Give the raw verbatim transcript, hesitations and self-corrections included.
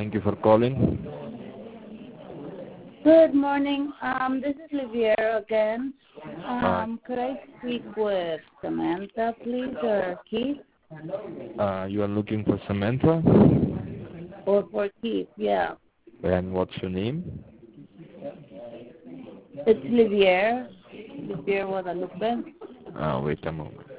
Thank you for calling. Good morning. Um, this is Liviera again. Hi. Um, could I speak with Samantha, please, or Keith? Uh, you are looking for Samantha? Or for Keith, yeah. And what's your name? It's Liviera. Liviera Guadalupe. Uh, wait a moment.